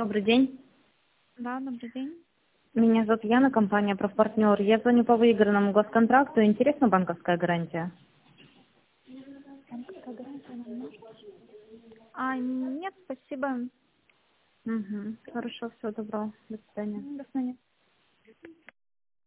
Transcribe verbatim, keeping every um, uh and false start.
Добрый день. Да, добрый день. Меня зовут Яна, компания «Профпартнер». Я звоню по выигранному госконтракту. Интересна банковская гарантия? Банковская гарантия нам нужна? А, нет, спасибо. Угу. Хорошо, всего доброго. До свидания. До свидания.